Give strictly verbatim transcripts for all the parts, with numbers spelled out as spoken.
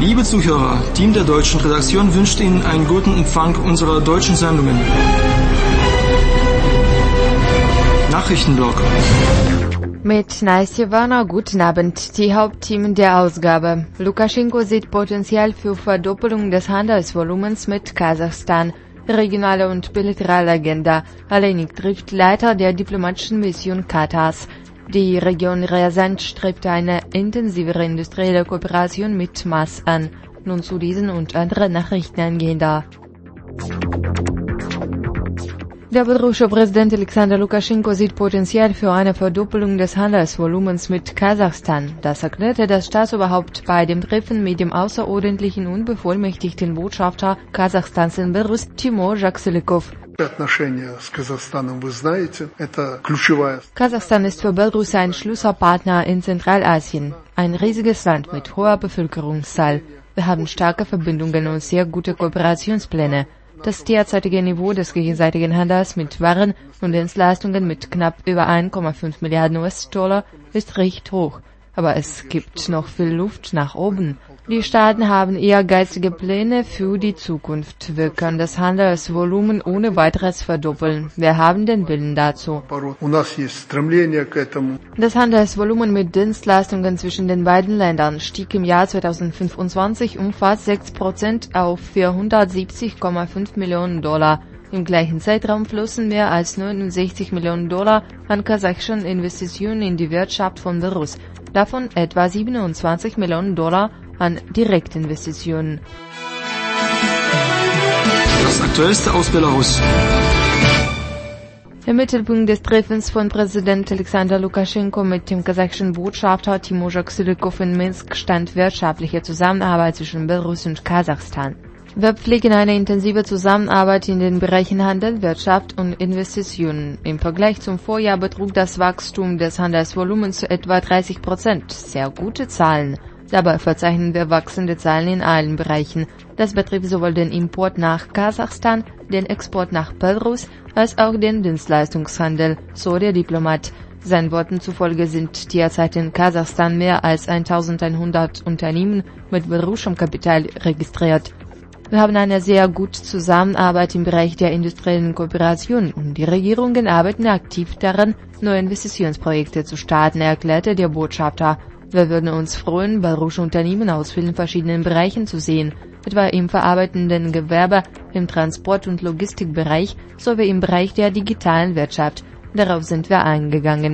Liebe Zuhörer, Team der deutschen Redaktion wünscht Ihnen einen guten Empfang unserer deutschen Sendungen. Nachrichtenblock. Mit Nastja Werner, guten Abend. Die Hauptthemen der Ausgabe. Lukaschenko sieht Potenzial für Verdoppelung des Handelsvolumens mit Kasachstan. Regionale und bilaterale Agenda. Alenik trifft Leiter der diplomatischen Mission Katars. Die Region Ryazan strebt eine intensivere industrielle Kooperation mit Maß an. Nun zu diesen und anderen Nachrichtenagenda. Der belarussische Präsident Alexander Lukaschenko sieht Potenzial für eine Verdoppelung des Handelsvolumens mit Kasachstan. Das erklärte das Staatsoberhaupt bei dem Treffen mit dem außerordentlichen und bevollmächtigten Botschafter Kasachstans in Belarus Timur Jaksylykov. Kasachstan ist für Belarus ein Schlüsselpartner in Zentralasien, ein riesiges Land mit hoher Bevölkerungszahl. Wir haben starke Verbindungen und sehr gute Kooperationspläne. Das derzeitige Niveau des gegenseitigen Handels mit Waren und Dienstleistungen mit knapp über eins Komma fünf Milliarden U S-Dollar ist recht hoch. Aber es gibt noch viel Luft nach oben. Die Staaten haben ehrgeizige Pläne für die Zukunft. Wir können das Handelsvolumen ohne weiteres verdoppeln. Wir haben den Willen dazu. Das Handelsvolumen mit Dienstleistungen zwischen den beiden Ländern stieg im Jahr zweitausendfünfundzwanzig um fast sechs Prozent auf vierhundertsiebzig Komma fünf Millionen Dollar. Im gleichen Zeitraum flossen mehr als neunundsechzig Millionen Dollar an kasachischen Investitionen in die Wirtschaft von Belarus, davon etwa siebenundzwanzig Millionen Dollar an Direktinvestitionen. Das Aktuellste aus Belarus. Im Mittelpunkt des Treffens von Präsident Alexander Lukaschenko mit dem kasachischen Botschafter Timur Jaksylykov in Minsk stand wirtschaftliche Zusammenarbeit zwischen Belarus und Kasachstan. Wir pflegen eine intensive Zusammenarbeit in den Bereichen Handel, Wirtschaft und Investitionen. Im Vergleich zum Vorjahr betrug das Wachstum des Handelsvolumens etwa dreißig Prozent. Sehr gute Zahlen. Dabei verzeichnen wir wachsende Zahlen in allen Bereichen. Das betrifft sowohl den Import nach Kasachstan, den Export nach Belarus, als auch den Dienstleistungshandel, so der Diplomat. Seinen Worten zufolge sind derzeit in Kasachstan mehr als eintausendeinhundert Unternehmen mit belarussischem Kapital registriert. Wir haben eine sehr gute Zusammenarbeit im Bereich der industriellen Kooperation und die Regierungen arbeiten aktiv daran, neue Investitionsprojekte zu starten, erklärte der Botschafter. Wir würden uns freuen, belarussische Unternehmen aus vielen verschiedenen Bereichen zu sehen, etwa im verarbeitenden Gewerbe, im Transport- und Logistikbereich sowie im Bereich der digitalen Wirtschaft. Darauf sind wir eingegangen.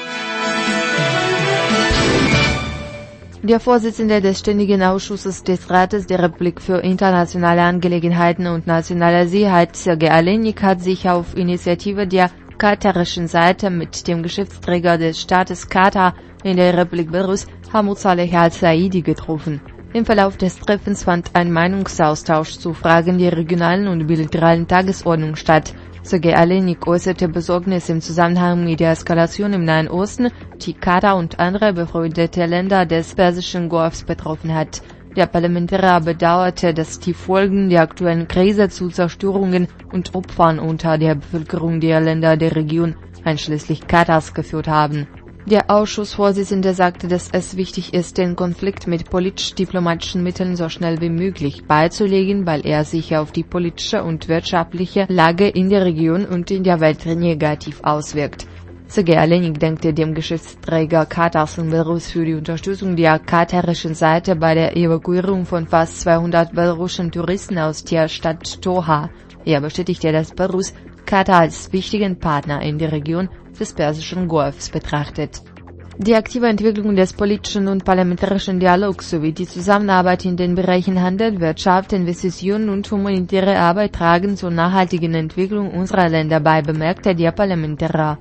Der Vorsitzende des Ständigen Ausschusses des Rates der Republik für internationale Angelegenheiten und nationale Sicherheit, Sergei Alenik, hat sich auf Initiative der katarischen Seite mit dem Geschäftsträger des Staates Katar in der Republik Belarus, Hamoud Saleh al-Saidi, getroffen. Im Verlauf des Treffens fand ein Meinungsaustausch zu Fragen der regionalen und bilateralen Tagesordnung statt. Sergei Alenik äußerte Besorgnis im Zusammenhang mit der Eskalation im Nahen Osten, die Katar und andere befreundete Länder des Persischen Golfs betroffen hat. Der Parlamentarier bedauerte, dass die Folgen der aktuellen Krise zu Zerstörungen und Opfern unter der Bevölkerung der Länder der Region, einschließlich Katars, geführt haben. Der Ausschussvorsitzende sagte, dass es wichtig ist, den Konflikt mit politisch-diplomatischen Mitteln so schnell wie möglich beizulegen, weil er sich auf die politische und wirtschaftliche Lage in der Region und in der Welt negativ auswirkt. Sergei Alenik dankte dem Geschäftsträger Katars in Belarus für die Unterstützung der katarischen Seite bei der Evakuierung von fast zweihundert belarussischen Touristen aus der Stadt Doha. Er bestätigte, dass Belarus Katar als wichtigen Partner in der Region des Persischen Golfs betrachtet. Die aktive Entwicklung des politischen und parlamentarischen Dialogs sowie die Zusammenarbeit in den Bereichen Handel, Wirtschaft, Investitionen und humanitäre Arbeit tragen zur nachhaltigen Entwicklung unserer Länder bei, bemerkte der Parlamentarier.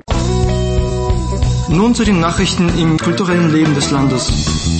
Nun zu den Nachrichten im kulturellen Leben des Landes.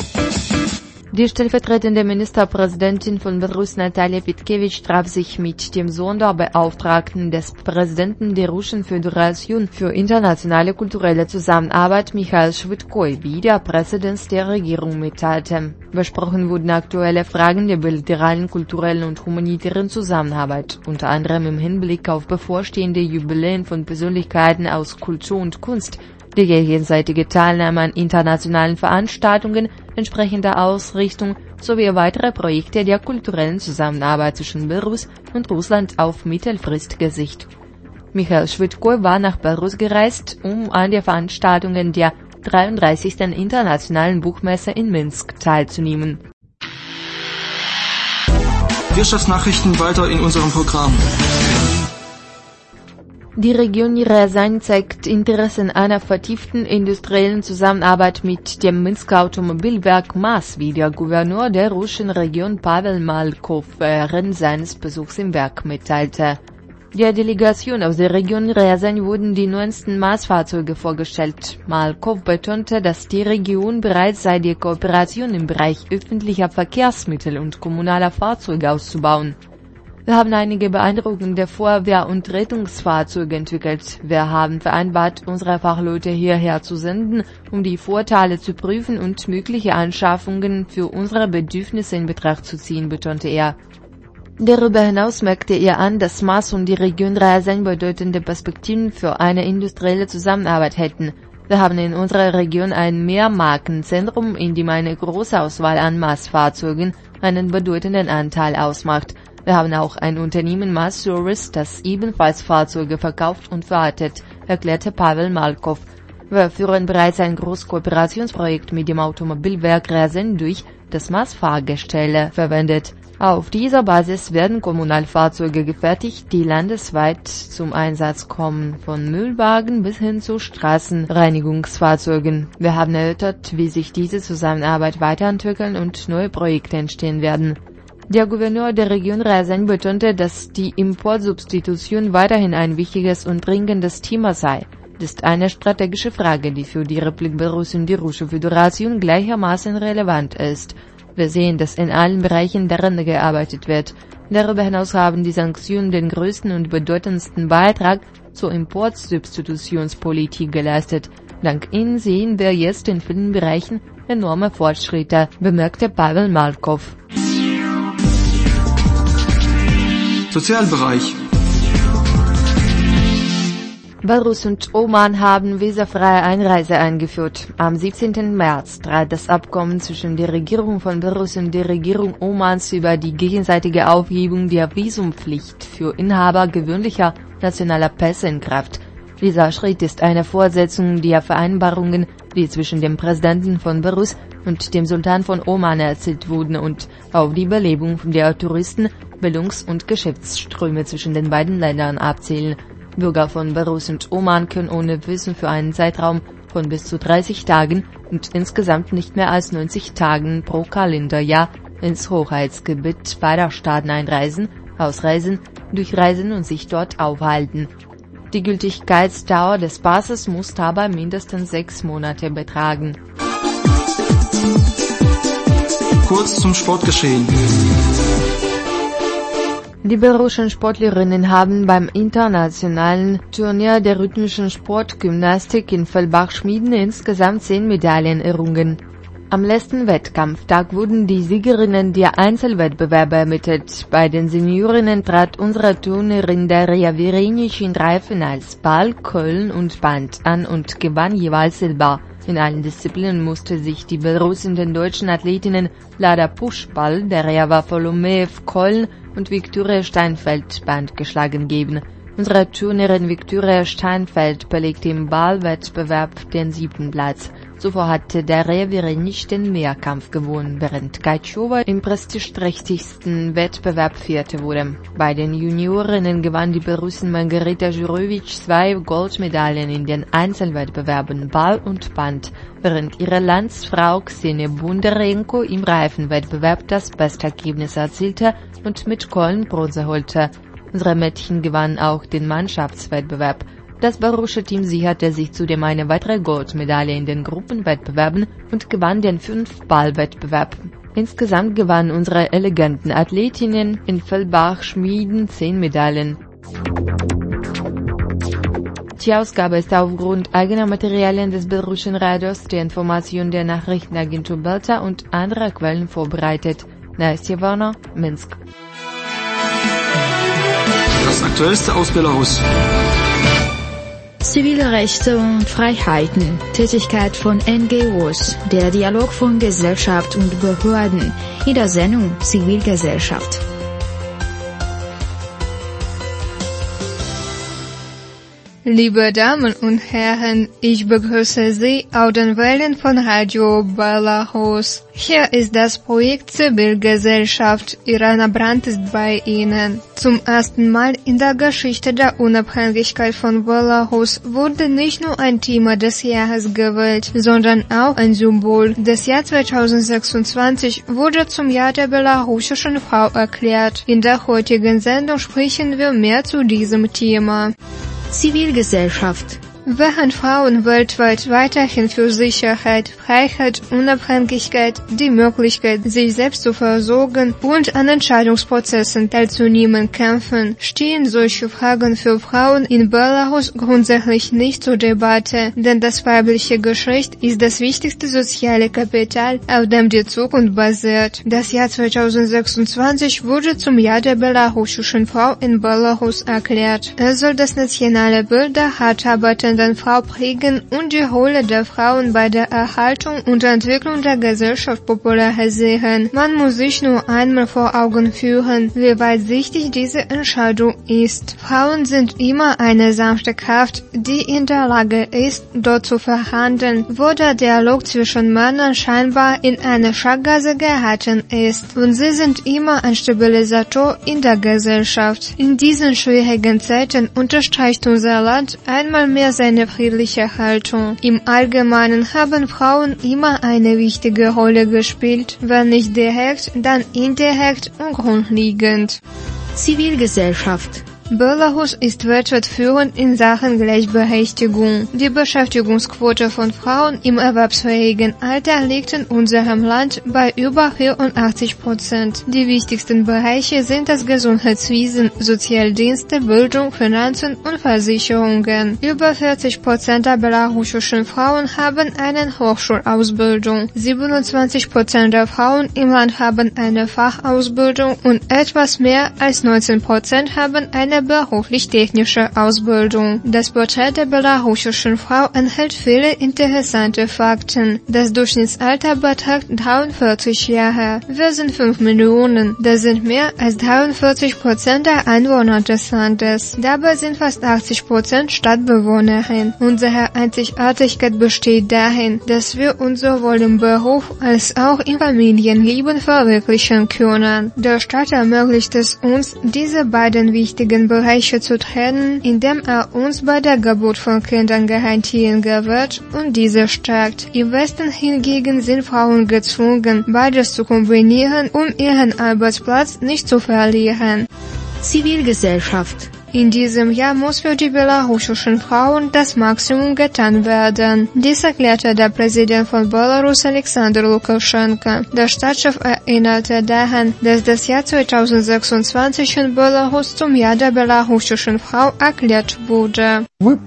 Die stellvertretende Ministerpräsidentin von Belarus, Natalia Petkevich, traf sich mit dem Sonderbeauftragten des Präsidenten der Russischen Föderation für internationale kulturelle Zusammenarbeit, Michail Schwidkoi, wie der Präsident der Regierung mitteilte. Besprochen wurden aktuelle Fragen der bilateralen, kulturellen und humanitären Zusammenarbeit, unter anderem im Hinblick auf bevorstehende Jubiläen von Persönlichkeiten aus Kultur und Kunst, Die gegenseitige Teilnahme an internationalen Veranstaltungen entsprechender Ausrichtung sowie weitere Projekte der kulturellen Zusammenarbeit zwischen Belarus und Russland auf mittelfristige Sicht. Michail Schwidko war nach Belarus gereist, um an den Veranstaltungen der dreiunddreißigsten Internationalen Buchmesse in Minsk teilzunehmen. Wirtschaftsnachrichten weiter in unserem Programm. Die Region Rjasan zeigt Interesse an einer vertieften industriellen Zusammenarbeit mit dem Minsker Automobilwerk M A S, wie der Gouverneur der russischen Region Pavel Malkov während seines Besuchs im Werk mitteilte. Der Delegation aus der Region Rjasan wurden die neuesten M A S-Fahrzeuge vorgestellt. Malkov betonte, dass die Region bereits sei, die Kooperation im Bereich öffentlicher Verkehrsmittel und kommunaler Fahrzeuge auszubauen. Wir haben einige beeindruckende Feuerwehr- und Rettungsfahrzeuge entwickelt. Wir haben vereinbart, unsere Fachleute hierher zu senden, um die Vorteile zu prüfen und mögliche Anschaffungen für unsere Bedürfnisse in Betracht zu ziehen, betonte er. Darüber hinaus merkte er an, dass M A S und die Region Rjasan bedeutende Perspektiven für eine industrielle Zusammenarbeit hätten. Wir haben in unserer Region ein Mehrmarkenzentrum, in dem eine große Auswahl an M A S-Fahrzeugen einen bedeutenden Anteil ausmacht. Wir haben auch ein Unternehmen M A S Service, das ebenfalls Fahrzeuge verkauft und verwartet, erklärte Pavel Malkov. Wir führen bereits ein Großkooperationsprojekt mit dem Automobilwerk Rjasan durch, das M A S-Fahrgestelle verwendet. Auf dieser Basis werden Kommunalfahrzeuge gefertigt, die landesweit zum Einsatz kommen, von Müllwagen bis hin zu Straßenreinigungsfahrzeugen. Wir haben erörtert, wie sich diese Zusammenarbeit weiterentwickeln und neue Projekte entstehen werden. Der Gouverneur der Region Rjasan betonte, dass die Importsubstitution weiterhin ein wichtiges und dringendes Thema sei. Das ist eine strategische Frage, die für die Republik Belarus und die Russische Föderation gleichermaßen relevant ist. Wir sehen, dass in allen Bereichen daran gearbeitet wird. Darüber hinaus haben die Sanktionen den größten und bedeutendsten Beitrag zur Importsubstitutionspolitik geleistet. Dank ihnen sehen wir jetzt in vielen Bereichen enorme Fortschritte, bemerkte Pavel Malkov. Sozialbereich. Belarus und Oman haben visafreie Einreise eingeführt. Am siebzehnten März trat das Abkommen zwischen der Regierung von Belarus und der Regierung Omans über die gegenseitige Aufhebung der Visumpflicht für Inhaber gewöhnlicher nationaler Pässe in Kraft. Dieser Schritt ist eine Fortsetzung der Vereinbarungen, die zwischen dem Präsidenten von Belarus und dem Sultan von Oman erzielt wurden und auf die Belebung der Touristen-, Bildungs- und Geschäftsströme zwischen den beiden Ländern abzielen. Bürger von Belarus und Oman können ohne Visum für einen Zeitraum von bis zu dreißig Tagen und insgesamt nicht mehr als neunzig Tagen pro Kalenderjahr ins Hoheitsgebiet beider Staaten einreisen, ausreisen, durchreisen und sich dort aufhalten. Die Gültigkeitsdauer des Passes muss dabei mindestens sechs Monate betragen. Kurz zum Sportgeschehen. Die belarussischen Sportlerinnen haben beim internationalen Turnier der rhythmischen Sportgymnastik in Fellbach-Schmieden insgesamt zehn Medaillen errungen. Am letzten Wettkampftag wurden die Siegerinnen der Einzelwettbewerbe ermittelt. Bei den Seniorinnen trat unsere Turnerin Daria Verenic in drei Finals Ball, Köln und Band an und gewann jeweils Silber. In allen Disziplinen musste sich die Belarusin den deutschen Athletinnen Lada Pusch-Ball, Daria Wafolomeew Köln und Viktoria Steinfeld Band geschlagen geben. Unsere Turnerin Viktoria Steinfeld belegte im Ballwettbewerb den siebten Platz. Zuvor hatte Daria Verenic den Mehrkampf gewonnen, während Gaitschova im prestigeträchtigsten Wettbewerb Vierte wurde. Bei den Juniorinnen gewann die Belarusin Margarita Jurovic zwei Goldmedaillen in den Einzelwettbewerben Ball und Band, während ihre Landsfrau Ksenia Bondarenko im Reifenwettbewerb das beste Ergebnis erzielte und mit Köln Bronze holte. Unsere Mädchen gewannen auch den Mannschaftswettbewerb. Das belarussische Team sicherte sich zudem eine weitere Goldmedaille in den Gruppenwettbewerben und gewann den Fünf-Ball-Wettbewerb. Insgesamt gewannen unsere eleganten Athletinnen in Fellbach-Schmieden zehn Medaillen. Die Ausgabe ist aufgrund eigener Materialien des belarussischen Radios, der Information der Nachrichtenagentur Belta und anderer Quellen vorbereitet. Nastja Warner, Minsk. Das Aktuellste aus Belarus. Zivilrechte und Freiheiten, Tätigkeit von N G Os, der Dialog von Gesellschaft und Behörden in der Sendung Zivilgesellschaft. Liebe Damen und Herren, ich begrüße Sie auf den Wellen von Radio Belarus. Hier ist das Projekt Zivilgesellschaft. Irana Brandt ist bei Ihnen. Zum ersten Mal in der Geschichte der Unabhängigkeit von Belarus wurde nicht nur ein Thema des Jahres gewählt, sondern auch ein Symbol. Das Jahr zweitausendsechsundzwanzig wurde zum Jahr der belarussischen Frau erklärt. In der heutigen Sendung sprechen wir mehr zu diesem Thema. Zivilgesellschaft. Während Frauen weltweit weiterhin für Sicherheit, Freiheit, Unabhängigkeit, die Möglichkeit, sich selbst zu versorgen und an Entscheidungsprozessen teilzunehmen kämpfen, stehen solche Fragen für Frauen in Belarus grundsätzlich nicht zur Debatte, denn das weibliche Geschlecht ist das wichtigste soziale Kapital, auf dem die Zukunft basiert. Das Jahr zweitausendsechsundzwanzig wurde zum Jahr der belarussischen Frau in Belarus erklärt. Es soll das nationale Bild der hart arbeitenden Frau prägen und die Rolle der Frauen bei der Erhaltung und Entwicklung der Gesellschaft popularisieren. Man muss sich nur einmal vor Augen führen, wie weitsichtig diese Entscheidung ist. Frauen sind immer eine sanfte Kraft, die in der Lage ist, dort zu verhandeln, wo der Dialog zwischen Männern scheinbar in eine Sackgasse geraten ist. Und sie sind immer ein Stabilisator in der Gesellschaft. In diesen schwierigen Zeiten unterstreicht unser Land einmal mehr seine friedliche Haltung. Im Allgemeinen haben Frauen immer eine wichtige Rolle gespielt, wenn nicht direkt, dann indirekt und grundlegend. Zivilgesellschaft. Belarus ist weltweit führend in Sachen Gleichberechtigung. Die Beschäftigungsquote von Frauen im erwerbsfähigen Alter liegt in unserem Land bei über vierundachtzig Prozent. Die wichtigsten Bereiche sind das Gesundheitswesen, Sozialdienste, Bildung, Finanzen und Versicherungen. Über vierzig Prozent der belarussischen Frauen haben eine Hochschulausbildung. siebenundzwanzig Prozent der Frauen im Land haben eine Fachausbildung und etwas mehr als neunzehn Prozent haben eine beruflich-technische Ausbildung. Das Porträt der belarussischen Frau enthält viele interessante Fakten. Das Durchschnittsalter beträgt dreiundvierzig Jahre. Wir sind fünf Millionen. Das sind mehr als dreiundvierzig Prozent der Einwohner des Landes. Dabei sind fast achtzig Prozent Stadtbewohnerinnen. Unsere Einzigartigkeit besteht darin, dass wir uns sowohl im Beruf als auch im Familienleben verwirklichen können. Der Staat ermöglicht es uns, diese beiden wichtigen Bereiche zu trennen, indem er uns bei der Geburt von Kindern Garantien gewährt und diese stärkt. Im Westen hingegen sind Frauen gezwungen, beides zu kombinieren, um ihren Arbeitsplatz nicht zu verlieren. Zivilgesellschaft. In diesem Jahr muss für die belarussischen Frauen das Maximum getan werden. Dies erklärte der Präsident von Belarus Alexander Lukaschenka. Der Staatschef erinnerte daran, dass das Jahr zweitausendsechsundzwanzig in Belarus zum Jahr der belarussischen Frau erklärt wurde.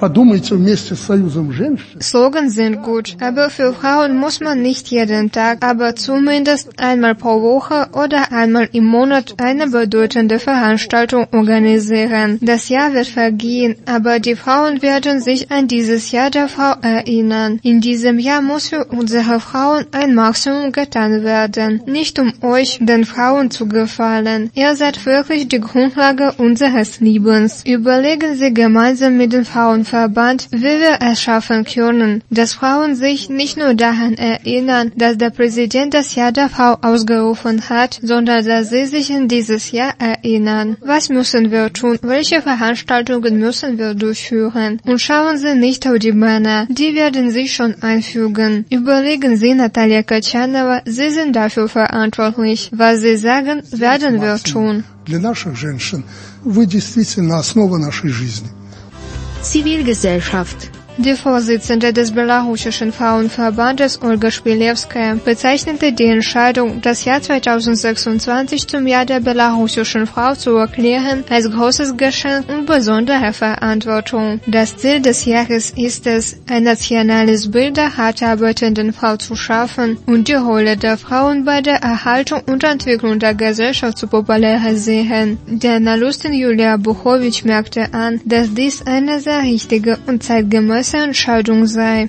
Slogans sind gut, aber für Frauen muss man nicht jeden Tag, aber zumindest einmal pro Woche oder einmal im Monat eine bedeutende Veranstaltung organisieren. Das Jahr wird vergehen, aber die Frauen werden sich an dieses Jahr der Frau erinnern. In diesem Jahr muss für unsere Frauen ein Maximum getan werden. Nicht um euch, den Frauen, zu gefallen. Ihr seid wirklich die Grundlage unseres Lebens. Überlegen Sie gemeinsam mit dem Frauenverband, wie wir es schaffen können, dass Frauen sich nicht nur daran erinnern, dass der Präsident das Jahr der Frau ausgerufen hat, sondern dass sie sich an dieses Jahr erinnern. Was müssen wir tun? Welche Veranstaltungen müssen wir durchführen? Und schauen Sie nicht auf die Männer, die werden sich schon einfügen. Überlegen Sie, Natalia Katjanova, Sie sind dafür verantwortlich. Was Sie sagen, werden wir tun. Для наших женщин вы действительно основа нашей жизни. Zivilgesellschaft. Die Vorsitzende des belarussischen Frauenverbandes Olga Schwilewskaja bezeichnete die Entscheidung, das Jahr zweitausendsechsundzwanzig zum Jahr der belarussischen Frau zu erklären, als großes Geschenk und besondere Verantwortung. Das Ziel des Jahres ist es, ein nationales Bild der hart arbeitenden Frau zu schaffen und die Rolle der Frauen bei der Erhaltung und Entwicklung der Gesellschaft zu popularisieren. Die Analystin Julia Buchowitsch merkte an, dass dies eine sehr richtige und zeitgemäße Entscheidung sei.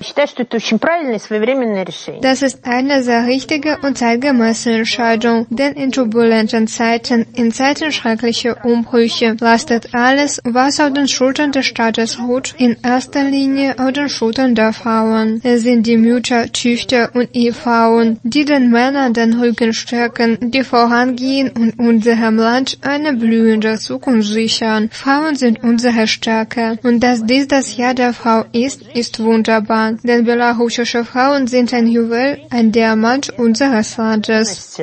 Das ist eine sehr richtige und zeitgemäße Entscheidung, denn in turbulenten Zeiten, in Zeiten schrecklicher Umbrüche, lastet alles, was auf den Schultern des Staates ruht, in erster Linie auf den Schultern der Frauen. Es sind die Mütter, Töchter und Ehefrauen, die den Männern den Rücken stärken, die vorangehen und unserem Land eine blühende Zukunft sichern. Frauen sind unsere Stärke, und dass dies das Jahr der Frau ist, ist wunderbar, denn belarussische Frauen sind ein Juwel, ein Diamant unseres Landes.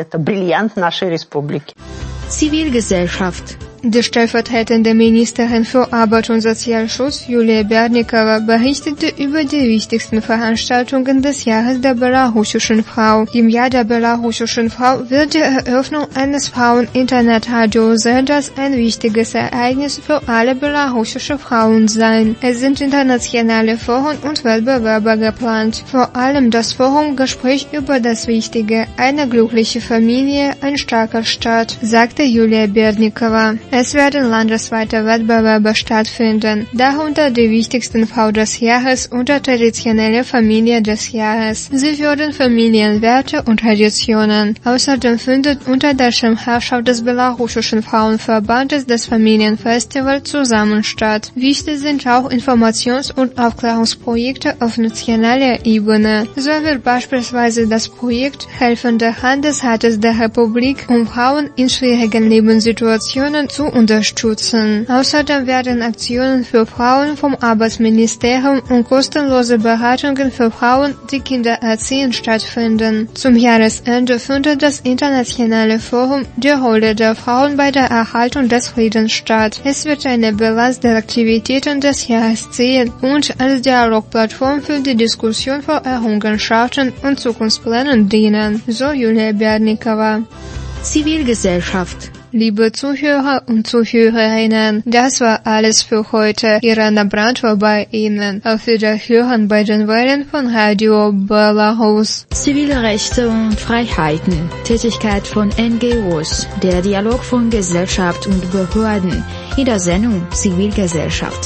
Zivilgesellschaft. Die stellvertretende Ministerin für Arbeit und Sozialschutz, Julia Berdnikova, berichtete über die wichtigsten Veranstaltungen des Jahres der belarussischen Frau. Im Jahr der belarussischen Frau wird die Eröffnung eines Frauen-Internet-Radiosenders ein wichtiges Ereignis für alle belarussische Frauen sein. Es sind internationale Foren und Wettbewerbe geplant. Vor allem das Forum Gespräch über das Wichtige, eine glückliche Familie, ein starker Staat, sagte Julia Berdnikova. Es werden landesweite Wettbewerbe stattfinden, darunter die wichtigsten Frau des Jahres und die traditionelle Familie des Jahres. Sie fördern Familienwerte und Traditionen. Außerdem findet unter der Schirmherrschaft des belarussischen Frauenverbandes das Familienfestival zusammen statt. Wichtig sind auch Informations- und Aufklärungsprojekte auf nationaler Ebene. So wird beispielsweise das Projekt Helfende Hand des Rates der Republik, um Frauen in schwierigen Lebenssituationen zu unterstützen. Außerdem werden Aktionen für Frauen vom Arbeitsministerium und kostenlose Beratungen für Frauen, die Kinder erziehen, stattfinden. Zum Jahresende findet das internationale Forum Die Rolle der Frauen bei der Erhaltung des Friedens statt. Es wird eine Bilanz der Aktivitäten des Jahres ziehen und als Dialogplattform für die Diskussion vor Errungenschaften und Zukunftsplänen dienen, so Julia Berdnikova. Zivilgesellschaft. Liebe Zuhörer und Zuhörerinnen, das war alles für heute. Irena Brandt war bei Ihnen. Auf Wiederhören bei den Wellen von Radio Belarus. Zivile Rechte und Freiheiten. Tätigkeit von N G Os. Der Dialog von Gesellschaft und Behörden. In der Sendung Zivilgesellschaft.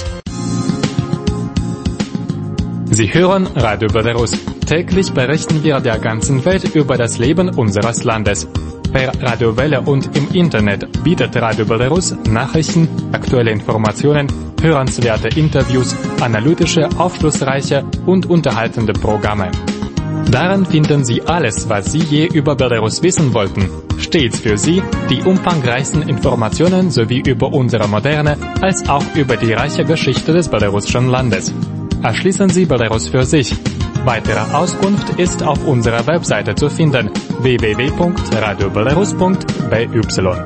Sie hören Radio Belarus. Täglich berichten wir der ganzen Welt über das Leben unseres Landes. Per Radiowelle und im Internet bietet Radio Belarus Nachrichten, aktuelle Informationen, hörenswerte Interviews, analytische, aufschlussreiche und unterhaltende Programme. Darin finden Sie alles, was Sie je über Belarus wissen wollten. Stets für Sie die umfangreichsten Informationen sowie über unsere moderne als auch über die reiche Geschichte des belarussischen Landes. Erschließen Sie Belarus für sich. Weitere Auskunft ist auf unserer Webseite zu finden w w w punkt radio belarus punkt b y.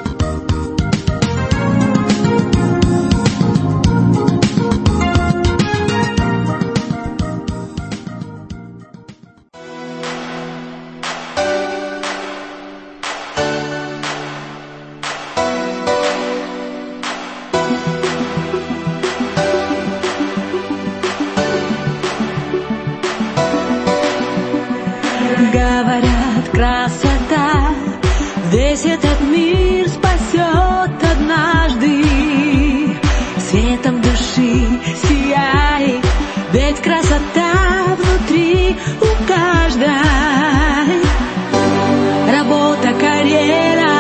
Говорят, красота весь этот мир спасет однажды. Светом души сияй, ведь красота внутри у каждой. Работа, карьера,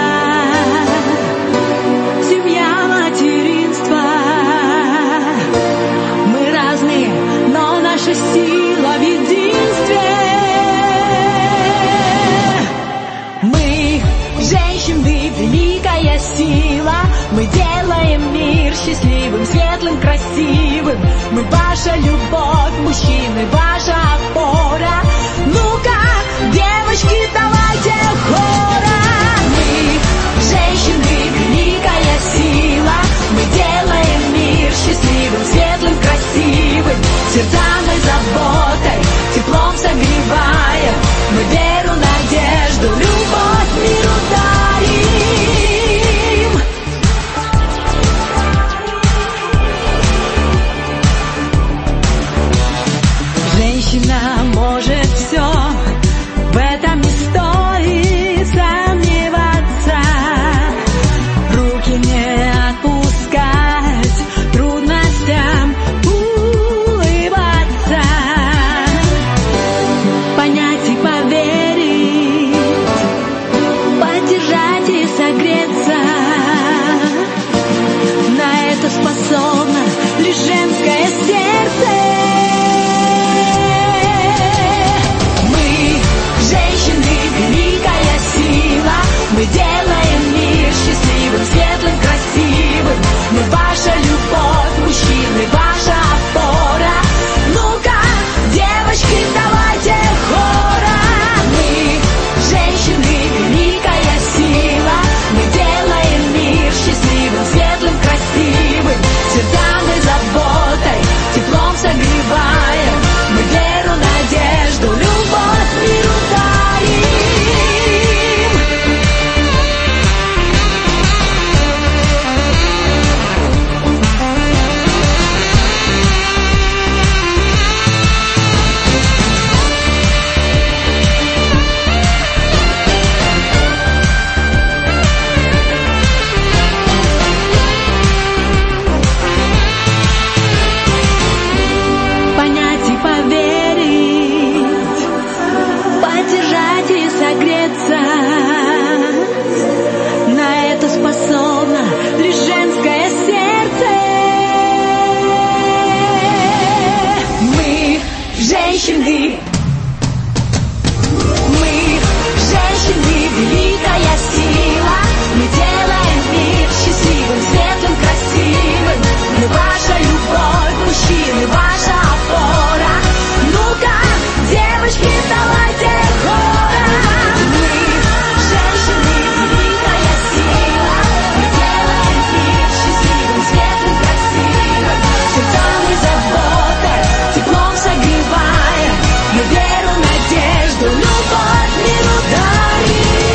семья, материнство. Мы разные, но наша сила в единстве. Великая сила, мы делаем мир счастливым, светлым, красивым. Мы ваша любовь, мужчины, ваша опора. Ну-ка, девочки, давайте хором. Мы, женщины, великая сила, мы делаем мир счастливым, светлым, красивым. сердцами заботой, теплом согревая. Мы веру, надежду, любовь миру дарим. Женщина может все, в этом не стоит сомневаться. Руки не отпускать, трудностям улыбаться. Понять и поверить, поддержать и согреться. На это способно лишь женское сердце. Мы делаем мир счастливым, светлым, красивым. Мы ваша любовь, мужчины, ваша опора. Ну-ка, девочки, давайте хором. Мы, женщины, великая сила. Мы делаем мир счастливым, светлым, красивым. Сердцами заботой, теплом согреваем. Мы веру, надежду, любовь миру дарим. Женщины, мы, женщины, великая сила. Мы делаем мир счастливым, светлым, красивым. Мы ваша любовь, мужчины, ваша опора. Ну-ка, девочки, давайте хором. Мы, женщины, великая сила. Мы делаем мир счастливым, светлым, красивым. Сердцами заботой, теплом согреваем. Мы веру, надежду, любовь миру дарим.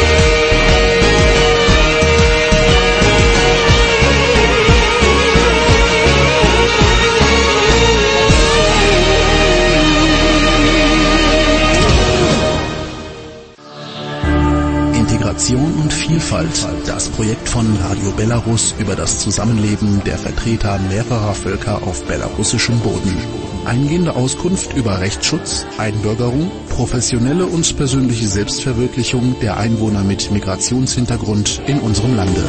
Integration und Vielfalt, das Projekt von Radio Belarus über das Zusammenleben der Vertreter mehrerer Völker auf belarussischem Boden. Eingehende Auskunft über Rechtsschutz, Einbürgerung, professionelle und persönliche Selbstverwirklichung der Einwohner mit Migrationshintergrund in unserem Lande.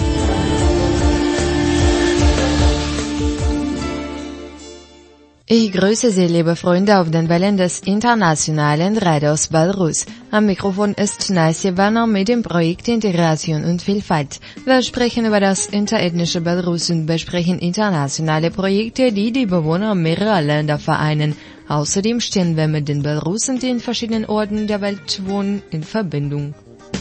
Ich grüße Sie, liebe Freunde, auf den Wellen des internationalen Radios Belarus. Am Mikrofon ist Nasja Werner mit dem Projekt Integration und Vielfalt. Wir sprechen über das interethnische Belarus und besprechen internationale Projekte, die die Bewohner mehrerer Länder vereinen. Außerdem stehen wir mit den Belarusen, die in verschiedenen Orten der Welt wohnen, in Verbindung.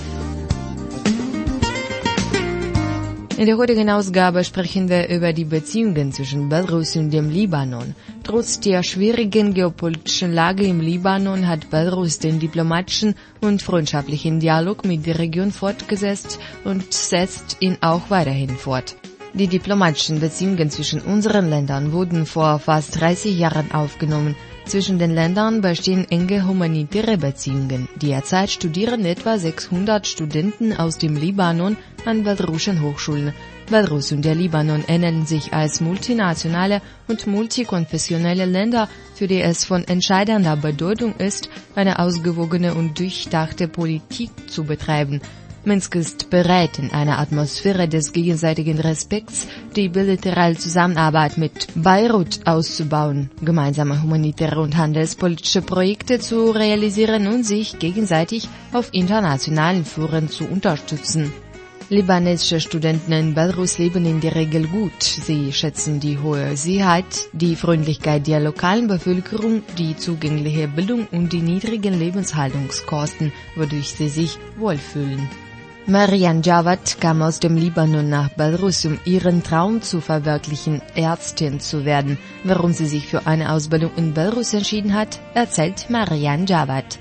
In der heutigen Ausgabe sprechen wir über die Beziehungen zwischen Belarus und dem Libanon. Trotz der schwierigen geopolitischen Lage im Libanon hat Belarus den diplomatischen und freundschaftlichen Dialog mit der Region fortgesetzt und setzt ihn auch weiterhin fort. Die diplomatischen Beziehungen zwischen unseren Ländern wurden vor fast dreißig Jahren aufgenommen. Zwischen den Ländern bestehen enge humanitäre Beziehungen. Derzeit studieren etwa sechshundert Studenten aus dem Libanon an belarussischen Hochschulen. Belarus und der Libanon ähneln sich als multinationale und multikonfessionelle Länder, für die es von entscheidender Bedeutung ist, eine ausgewogene und durchdachte Politik zu betreiben. Minsk ist bereit, in einer Atmosphäre des gegenseitigen Respekts die bilaterale Zusammenarbeit mit Beirut auszubauen, gemeinsame humanitäre und handelspolitische Projekte zu realisieren und sich gegenseitig auf internationalen Foren zu unterstützen. Libanesische Studenten in Belarus leben in der Regel gut. Sie schätzen die hohe Sicherheit, die Freundlichkeit der lokalen Bevölkerung, die zugängliche Bildung und die niedrigen Lebenshaltungskosten, wodurch sie sich wohlfühlen. Marian Javad kam aus dem Libanon nach Belarus, um ihren Traum zu verwirklichen, Ärztin zu werden. Warum sie sich für eine Ausbildung in Belarus entschieden hat, erzählt Marian Javad.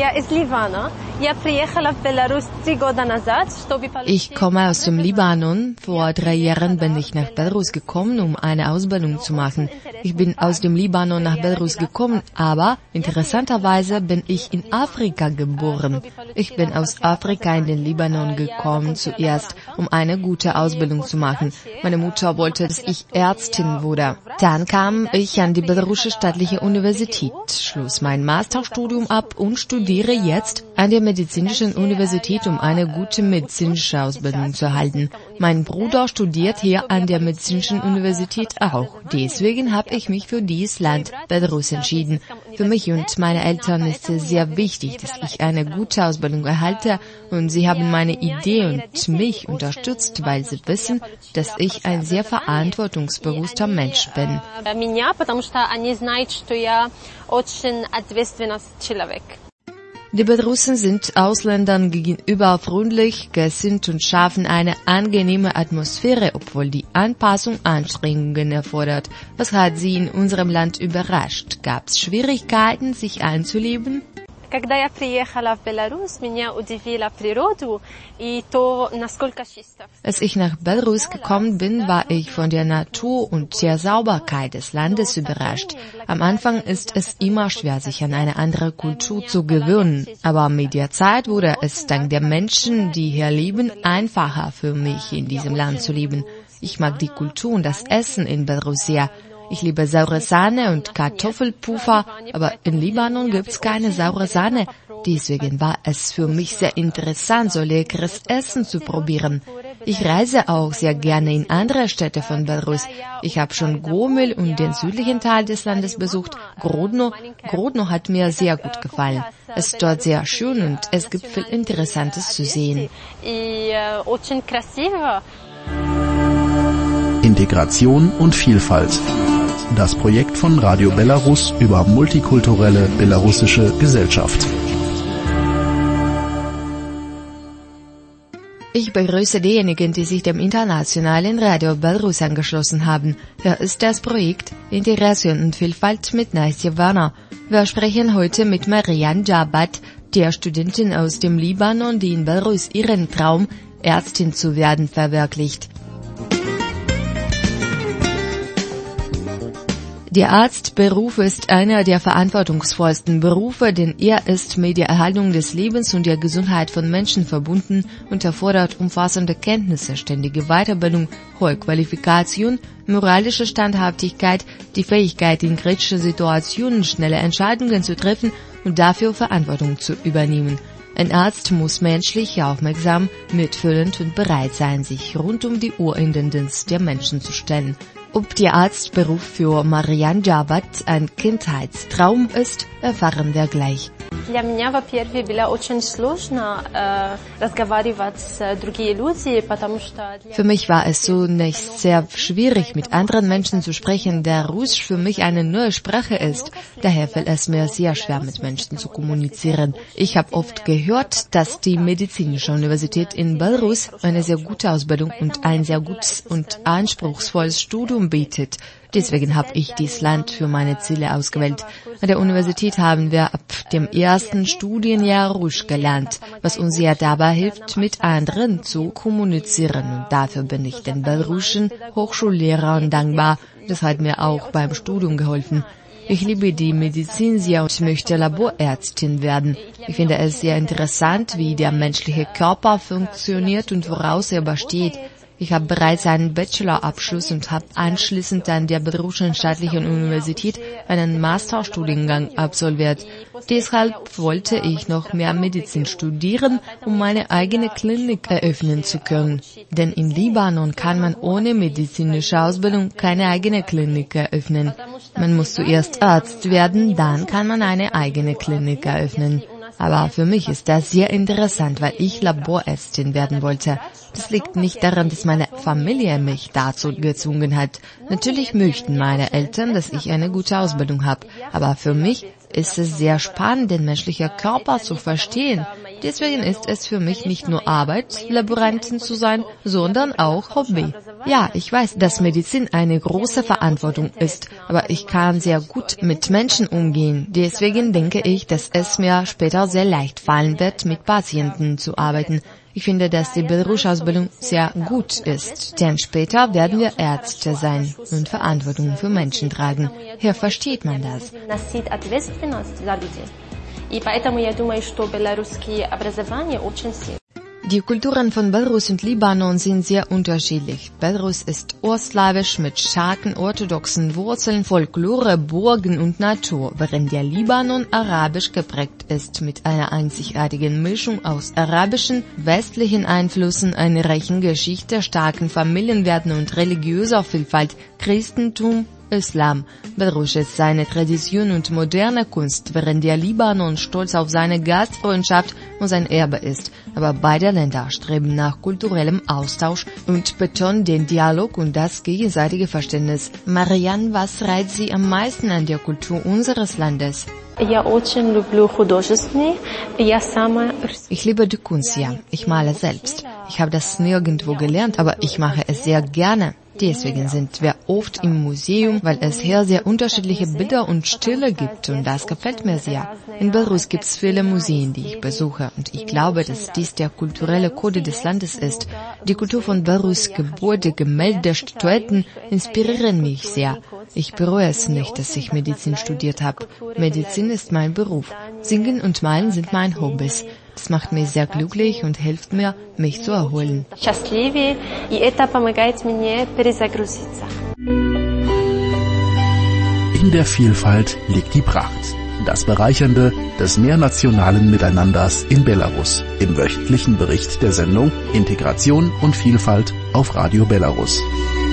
Ich komme aus dem Libanon. Vor drei Jahren bin ich nach Belarus gekommen, um eine Ausbildung zu machen. Ich bin aus dem Libanon nach Belarus gekommen, aber interessanterweise bin ich in Afrika geboren. Ich bin aus Afrika in den Libanon gekommen zuerst, um eine gute Ausbildung zu machen. Meine Mutter wollte, dass ich Ärztin wurde. Dann kam ich an die Belarussische Staatliche Universität, schloss mein Masterstudium ab und studierte studiere jetzt an der Medizinischen Universität, um eine gute medizinische Ausbildung zu erhalten. Mein Bruder studiert hier an der Medizinischen Universität auch. Deswegen habe ich mich für dieses Land, Belarus, entschieden. Für mich und meine Eltern ist es sehr wichtig, dass ich eine gute Ausbildung erhalte, und sie haben meine Idee und mich unterstützt, weil sie wissen, dass ich ein sehr verantwortungsbewusster Mensch bin. Die Belarussen sind Ausländern gegenüber freundlich gesinnt und schaffen eine angenehme Atmosphäre, obwohl die Anpassung Anstrengungen erfordert. Was hat Sie in unserem Land überrascht? Gab es Schwierigkeiten, sich einzuleben? Als ich nach Belarus gekommen bin, war ich von der Natur und der Sauberkeit des Landes überrascht. Am Anfang ist es immer schwer, sich an eine andere Kultur zu gewöhnen, aber mit der Zeit wurde es dank der Menschen, die hier leben, einfacher für mich, in diesem Land zu leben. Ich mag die Kultur und das Essen in Belarus sehr. Ich liebe saure Sahne und Kartoffelpuffer, aber in Libanon gibt's keine saure Sahne. Deswegen war es für mich sehr interessant, so leckeres Essen zu probieren. Ich reise auch sehr gerne in andere Städte von Belarus. Ich habe schon Gomel und den südlichen Teil des Landes besucht, Grodno. Grodno hat mir sehr gut gefallen. Es ist dort sehr schön und es gibt viel Interessantes zu sehen. Integration und Vielfalt. Das Projekt von Radio Belarus über multikulturelle belarussische Gesellschaft. Ich begrüße diejenigen, die sich dem internationalen Radio Belarus angeschlossen haben. Hier ist das Projekt Integration und Vielfalt mit Nastja Werner. Wir sprechen heute mit Marian Javad, der Studentin aus dem Libanon, die in Belarus ihren Traum, Ärztin zu werden, verwirklicht. Der Arztberuf ist einer der verantwortungsvollsten Berufe, denn er ist mit der Erhaltung des Lebens und der Gesundheit von Menschen verbunden und erfordert umfassende Kenntnisse, ständige Weiterbildung, hohe Qualifikation, moralische Standhaftigkeit, die Fähigkeit, in kritischen Situationen schnelle Entscheidungen zu treffen und dafür Verantwortung zu übernehmen. Ein Arzt muss menschlich, aufmerksam, mitfühlend und bereit sein, sich rund um die Uhr in den Dienst der Menschen zu stellen. Ob der Arztberuf für Marian Javad ein Kindheitstraum ist, erfahren wir gleich. Für mich war es zunächst sehr schwierig, mit anderen Menschen zu sprechen, da Russisch für mich eine neue Sprache ist. Daher fällt es mir sehr schwer, mit Menschen zu kommunizieren. Ich habe oft gehört, dass die Medizinische Universität in Belarus eine sehr gute Ausbildung und ein sehr gutes und anspruchsvolles Studium bietet. Deswegen habe ich dieses Land für meine Ziele ausgewählt. An der Universität haben wir ab dem ersten Studienjahr Russisch gelernt, was uns sehr dabei hilft, mit anderen zu kommunizieren. Und dafür bin ich den belarussischen Hochschullehrern dankbar. Das hat mir auch beim Studium geholfen. Ich liebe die Medizin sehr und möchte Laborärztin werden. Ich finde es sehr interessant, wie der menschliche Körper funktioniert und woraus er besteht. Ich habe bereits einen Bachelorabschluss und habe anschließend an der Belarussischen Staatlichen Universität einen Masterstudiengang absolviert. Deshalb wollte ich noch mehr Medizin studieren, um meine eigene Klinik eröffnen zu können. Denn in Libanon kann man ohne medizinische Ausbildung keine eigene Klinik eröffnen. Man muss zuerst Arzt werden, dann kann man eine eigene Klinik eröffnen. Aber für mich ist das sehr interessant, weil ich Laborärztin werden wollte. Das liegt nicht daran, dass meine Familie mich dazu gezwungen hat. Natürlich möchten meine Eltern, dass ich eine gute Ausbildung habe. Aber für mich ist es sehr spannend, den menschlichen Körper zu verstehen. Deswegen ist es für mich nicht nur Arbeit, Laborantin zu sein, sondern auch Hobby. Ja, ich weiß, dass Medizin eine große Verantwortung ist, aber ich kann sehr gut mit Menschen umgehen. Deswegen denke ich, dass es mir später sehr leicht fallen wird, mit Patienten zu arbeiten. Ich finde, dass die Belarusausbildung sehr gut ist, denn später werden wir Ärzte sein und Verantwortung für Menschen tragen. Hier versteht man das. Die Kulturen von Belarus und Libanon sind sehr unterschiedlich. Belarus ist urslawisch mit starken orthodoxen Wurzeln, Folklore, Burgen und Natur, während der Libanon arabisch geprägt ist mit einer einzigartigen Mischung aus arabischen, westlichen Einflüssen, einer reichen Geschichte, starken Familienwerten und religiöser Vielfalt, Christentum, Islam. Belarus ist seine Tradition und moderne Kunst, während der Libanon stolz auf seine Gastfreundschaft und sein Erbe ist. Aber beide Länder streben nach kulturellem Austausch und betonen den Dialog und das gegenseitige Verständnis. Marianne, was reizt Sie am meisten an der Kultur unseres Landes? Ich liebe die Kunst, ja. Ich male selbst. Ich habe das nirgendwo gelernt, aber ich mache es sehr gerne. Deswegen sind wir oft im Museum, weil es hier sehr unterschiedliche Bilder und Stile gibt und das gefällt mir sehr. In Belarus gibt es viele Museen, die ich besuche und ich glaube, dass dies der kulturelle Code des Landes ist. Die Kultur von Belarus, Gebäude, Gemälde, Statuen inspirieren mich sehr. Ich bereue es nicht, dass ich Medizin studiert habe. Medizin ist mein Beruf. Singen und Malen sind mein Hobbys. Das macht mich sehr glücklich und hilft mir, mich zu erholen. In der Vielfalt liegt die Pracht. Das Bereichernde des mehrnationalen Miteinanders in Belarus im wöchentlichen Bericht der Sendung Integration und Vielfalt auf Radio Belarus.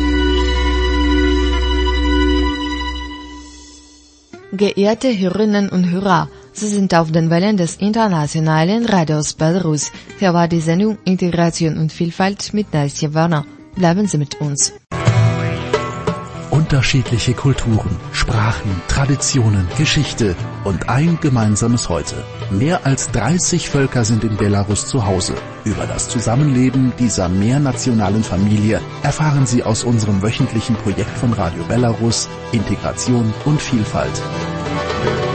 Geehrte Hörerinnen und Hörer, Sie sind auf den Wellen des internationalen Radios Belarus. Hier war die Sendung Integration und Vielfalt mit Nastja Werner. Bleiben Sie mit uns. Unterschiedliche Kulturen, Sprachen, Traditionen, Geschichte und ein gemeinsames Heute. Mehr als dreißig Völker sind in Belarus zu Hause. Über das Zusammenleben dieser mehrnationalen Familie erfahren Sie aus unserem wöchentlichen Projekt von Radio Belarus Integration und Vielfalt.